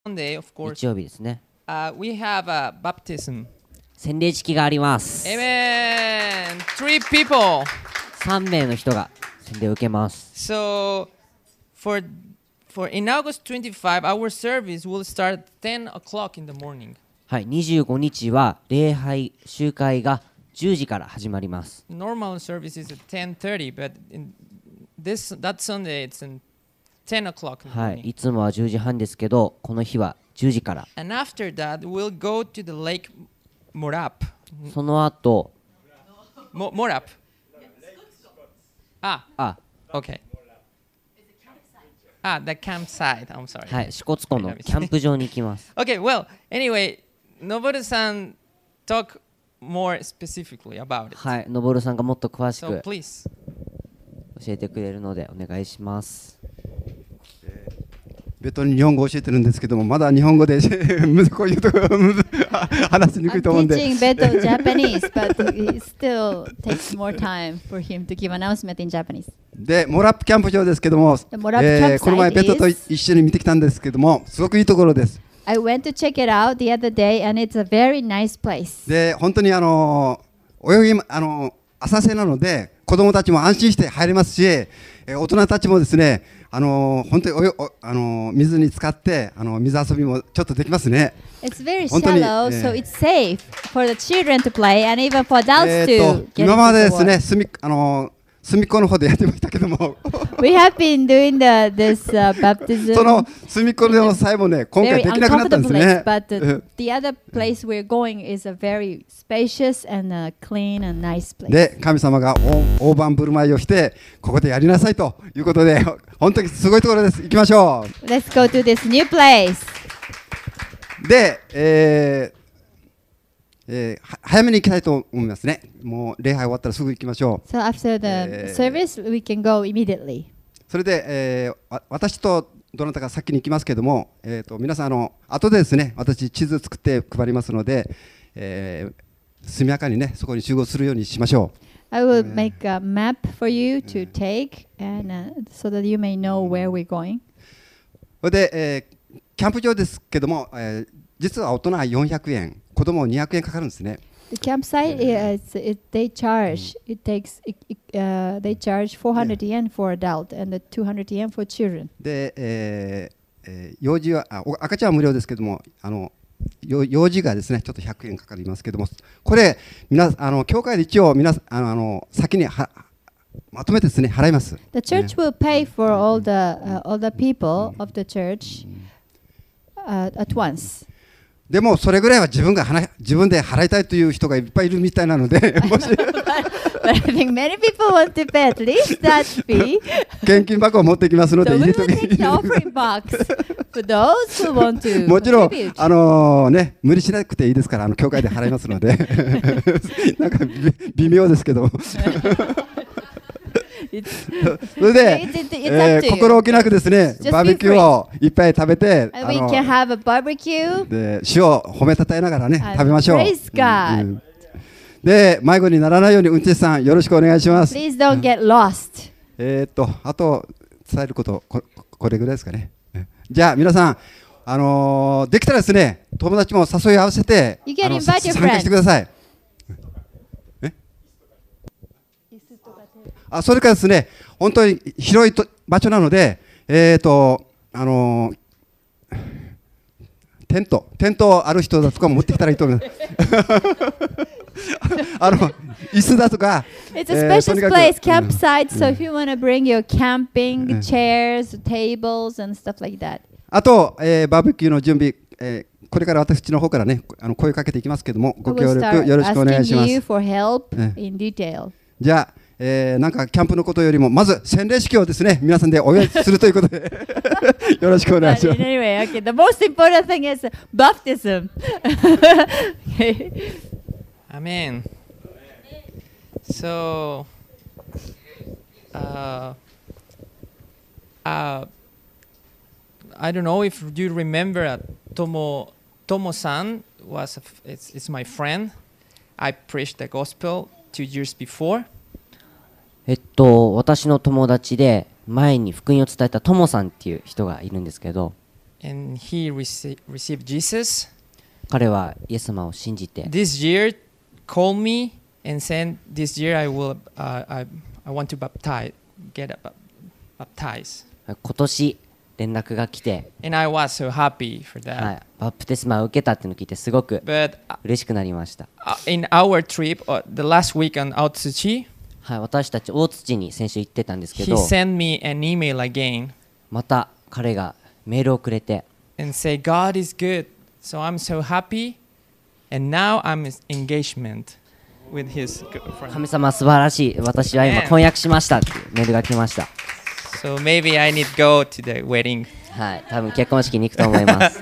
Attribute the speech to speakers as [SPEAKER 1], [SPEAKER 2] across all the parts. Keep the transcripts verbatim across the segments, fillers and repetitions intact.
[SPEAKER 1] Sunday, of
[SPEAKER 2] 日
[SPEAKER 1] course,
[SPEAKER 2] 曜日ですね。
[SPEAKER 1] uh, we have a baptism.
[SPEAKER 2] 洗礼式があります。
[SPEAKER 1] Amen. Three people.
[SPEAKER 2] さんめいの人が洗礼を受けます。
[SPEAKER 1] So, for for in August twenty-fifth, our service will start at ten o'clock in the morning.
[SPEAKER 2] はい、にじゅうごにちは礼拝集会がじゅうじから始まります。
[SPEAKER 1] Normal service is at ten thirty, but in this that Sunday it's in ten o'clock in the
[SPEAKER 2] はい、
[SPEAKER 1] morning.
[SPEAKER 2] いつもはじゅうじはんですけど、この日はじゅうじから。
[SPEAKER 1] And after that, we'll go to the lake Morap.
[SPEAKER 2] その後、
[SPEAKER 1] Mo- Morap. Ah,
[SPEAKER 2] あ、
[SPEAKER 1] okay. Ah, the campsite. I'm sorry.
[SPEAKER 2] はい、支笏湖のキャンプ場に行きます。
[SPEAKER 1] Okay, well, anyway, Noboru-san talk more specifically about it.
[SPEAKER 2] はい、のぼるさんがもっと詳し
[SPEAKER 1] So
[SPEAKER 2] く
[SPEAKER 1] please.
[SPEAKER 2] 教えてくれるのでお願いします。
[SPEAKER 3] ベトに日本語を教えてるんですけども、まだ日本語でこういうところ話しにくいと思うん
[SPEAKER 4] I'm
[SPEAKER 3] で。
[SPEAKER 4] teaching Beto Japanese, but it still takes more time for him to give announcement in Japanese.
[SPEAKER 3] で、モラップキャンプ場ですけども、
[SPEAKER 4] The Morap
[SPEAKER 3] えー
[SPEAKER 4] campsite
[SPEAKER 3] この前ベトと
[SPEAKER 4] is-
[SPEAKER 3] 一緒に見てきたんですけども、すごくいいところです。
[SPEAKER 4] I went to check it out the other day, and it's a very nice place.
[SPEAKER 3] で、本当にあの泳ぎあの浅瀬なので、子供たちも安心して入れますし、えー大人たちもですね、あの本当におよおあの水に浸かってあの水遊びもちょっとできますね。
[SPEAKER 4] It's very
[SPEAKER 3] 本当に、
[SPEAKER 4] shallow,
[SPEAKER 3] えー
[SPEAKER 4] so it's safe for the children to play, and even for adults
[SPEAKER 3] え
[SPEAKER 4] to
[SPEAKER 3] ーと
[SPEAKER 4] get
[SPEAKER 3] 今まで
[SPEAKER 4] into
[SPEAKER 3] で
[SPEAKER 4] the
[SPEAKER 3] すね、
[SPEAKER 4] water.
[SPEAKER 3] 隅あの隅っこの方でやってましたけども、
[SPEAKER 4] We have been doing the this uh,
[SPEAKER 3] その
[SPEAKER 4] baptism
[SPEAKER 3] 隅っこの際もね、今回
[SPEAKER 4] very
[SPEAKER 3] できなくなったん
[SPEAKER 4] uncomfortable
[SPEAKER 3] です
[SPEAKER 4] place,
[SPEAKER 3] ね。
[SPEAKER 4] but
[SPEAKER 3] うん
[SPEAKER 4] the, the other place we're going is a very spacious and uh, clean and nice place.
[SPEAKER 3] で、神様が大大盤振る舞いをして、ここでやりなさいということで、本当にすごいところです。行きましょ
[SPEAKER 4] Let's go to this new place.
[SPEAKER 3] う。で、えーえーは早めに行きたいと思いますね。もう礼拝終わったらすぐ行きましょう。
[SPEAKER 4] So after the
[SPEAKER 3] Eh.
[SPEAKER 4] service, we can go immediately.
[SPEAKER 3] それで、えーわ私とどなたか先に行きますけども、えー、と皆さんあの後でですね、私地図作って配りますので、えー速やかにねそこに集合するようにしましょ
[SPEAKER 4] I will make a map for you to take, and uh, so that you may know where we're going.
[SPEAKER 3] う。それで、えーキャンプ場ですけども、えー実は大人はよんひゃくえん、子供にひゃくえんかかるんですね。
[SPEAKER 4] The campsite, is, it, they charge. It takes. It, it, uh, they charge four hundred yen for adult and the two hundred yen for children.
[SPEAKER 3] で、えーえー幼児はあお赤ちゃんは無料ですけども、あのよ幼児がですねちょっとひゃくえんかかりますけども、これ皆あの教会で一応皆あのあの先にはまとめてですね払います。
[SPEAKER 4] The church will pay for all the uh, all the people of the church uh, at once.
[SPEAKER 3] でもそれぐらいは自分が払い自分で払いたいという人がいっぱいいるみたいなので、もし
[SPEAKER 4] But I think many people want to pay at least that fee.
[SPEAKER 3] 献金箱を持ってきますの
[SPEAKER 4] So
[SPEAKER 3] で
[SPEAKER 4] we
[SPEAKER 3] 入れ
[SPEAKER 4] will
[SPEAKER 3] と
[SPEAKER 4] take the
[SPEAKER 3] き。
[SPEAKER 4] offering box for those who want to
[SPEAKER 3] もちろん
[SPEAKER 4] contribute.
[SPEAKER 3] あのね無理しなくていいですから、あの教会で払いますのでなんかび微妙ですけど。
[SPEAKER 4] It's,
[SPEAKER 3] それで
[SPEAKER 4] it's, it's, it's
[SPEAKER 3] え
[SPEAKER 4] up to
[SPEAKER 3] ー
[SPEAKER 4] you.
[SPEAKER 3] 心置きなくですね
[SPEAKER 4] Just be
[SPEAKER 3] バーベキューをいっぱい食べて、
[SPEAKER 4] And
[SPEAKER 3] あ
[SPEAKER 4] we
[SPEAKER 3] の
[SPEAKER 4] can have a barbecue.
[SPEAKER 3] で主を褒めたたえながらね
[SPEAKER 4] And
[SPEAKER 3] 食べましょう。
[SPEAKER 4] praise God.
[SPEAKER 3] うんで迷子にならないように運転手さんよろしくお願いします。
[SPEAKER 4] Please don't get lost.
[SPEAKER 3] えーっとあと伝えることここれぐらいですかね。じゃあ皆さん、あのーできたらですね友達も誘い合わせて
[SPEAKER 4] You can
[SPEAKER 3] あの
[SPEAKER 4] invite your
[SPEAKER 3] 参加してください。えあそれからですね本当に広いと場所なので、えーっとあのーテントテントある人だとかも持ってきたらいいと思います。あの椅子だとか、
[SPEAKER 4] It's a
[SPEAKER 3] えー
[SPEAKER 4] spacious
[SPEAKER 3] とにかく
[SPEAKER 4] place,
[SPEAKER 3] うん
[SPEAKER 4] campsite. So if you want to bring your camping chairs, tables, and stuff like that.
[SPEAKER 3] あと、えーバーベキューの準備、えーこれから私の方からねあの声かけていきますけども、
[SPEAKER 4] I
[SPEAKER 3] ご
[SPEAKER 4] will
[SPEAKER 3] 協力
[SPEAKER 4] start
[SPEAKER 3] よろしくお願いしま
[SPEAKER 4] asking you
[SPEAKER 3] す。
[SPEAKER 4] for help
[SPEAKER 3] え
[SPEAKER 4] in detail.
[SPEAKER 3] じゃあ、えーなんかキャンプのことよりもまず洗礼式をですね皆さんでお祝いするということでよろしくお願い
[SPEAKER 4] But
[SPEAKER 3] しま
[SPEAKER 4] in
[SPEAKER 3] す。
[SPEAKER 4] anyway, okay. The most important thing is baptism. Okay.
[SPEAKER 1] Amen. So, uh, uh, I don't know if you remember uh, Tomo Tomo-san was a f- it's, it's my friend. I preached the gospel two years before.
[SPEAKER 2] えっと私の友達で前に福音を伝えたトモさんっていう人がいるんですけど、
[SPEAKER 1] and he rece- received Jesus.
[SPEAKER 2] 彼はイエス様を信じて、
[SPEAKER 1] This year, called me and said, "This year I will, uh, I, I want to baptize, get bap- baptized."
[SPEAKER 2] 今年連絡が来て、
[SPEAKER 1] And I was so happy for
[SPEAKER 2] は
[SPEAKER 1] that.
[SPEAKER 2] い、バプテスマを受けたっていうのを聞いてすごく
[SPEAKER 1] But uh,
[SPEAKER 2] 嬉しくなりました。
[SPEAKER 1] in our trip, uh, the last week on Otsuchi,
[SPEAKER 2] はい、私たち大槌に先週行ってたんですけ
[SPEAKER 1] he
[SPEAKER 2] ど、
[SPEAKER 1] sent me an email again
[SPEAKER 2] また彼がメールをくれて、
[SPEAKER 1] and said, "God is good." So I'm so happy. And now I'm in engagement with his girlfriend.
[SPEAKER 2] 神様素晴らしい、私は今婚約しましたっていうメールが来ました。
[SPEAKER 1] So maybe I need go to the wedding.
[SPEAKER 2] はい、多分結婚式に行くと思います。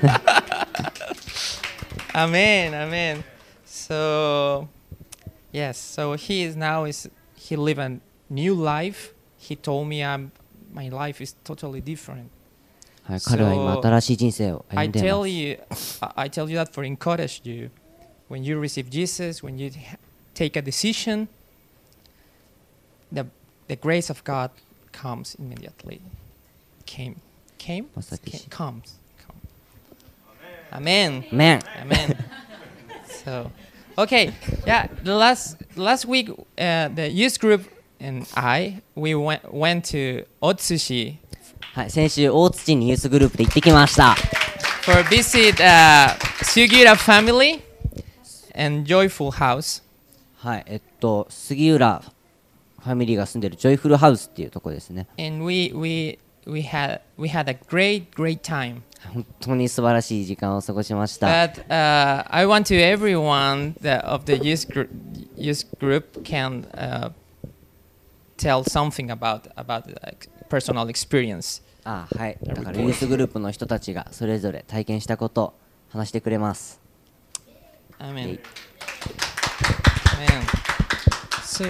[SPEAKER 1] Amen, amen. So yes, so he is now is he live a new life. He told me I'm my life is totally different.
[SPEAKER 2] はい、彼は今新しい人生を歩
[SPEAKER 1] I
[SPEAKER 2] んでいま
[SPEAKER 1] tell
[SPEAKER 2] す。
[SPEAKER 1] you, I I tell you that for encourage you. When you receive Jesus, when you ha- take a decision, the the grace of God comes immediately. Came, came,
[SPEAKER 2] Masakishi.
[SPEAKER 1] Ca- comes. Come. Amen.
[SPEAKER 2] メン
[SPEAKER 1] Amen. So, okay, yeah. The last last week, uh, the youth group and I we went went to Otsushi
[SPEAKER 2] はい、先週大槌にユースグループで行ってきました。
[SPEAKER 1] for visit uh, Sugira family and Joyful House.
[SPEAKER 2] はい、えっと杉浦ファミリーが住んでるジョイフルハウスっていうところですね。
[SPEAKER 1] And we we we had we had a great great time.
[SPEAKER 2] 本当に素晴らしい時間を過ごしました。
[SPEAKER 1] But uh, I want to everyone that of the youth group youth group can uh, tell something about about the ex- personal experience.
[SPEAKER 2] あ、はい。だからユースグループの人たちがそれぞれ体験したことを話してくれます。
[SPEAKER 1] Amen.
[SPEAKER 2] Okay.
[SPEAKER 1] Amen. So,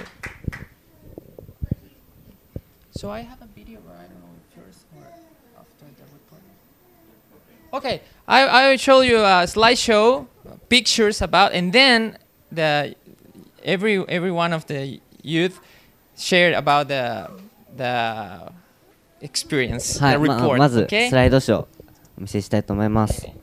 [SPEAKER 1] so I have a video, but I don't know if yours or after the recording. Okay, I I will show you a slideshow, pictures about, and then the every every one of the youth shared about the the experience,
[SPEAKER 2] はい、
[SPEAKER 1] the
[SPEAKER 2] ま
[SPEAKER 1] report.
[SPEAKER 2] まず
[SPEAKER 1] okay?
[SPEAKER 2] スライドショーお見せしたいと思います。
[SPEAKER 1] Okay.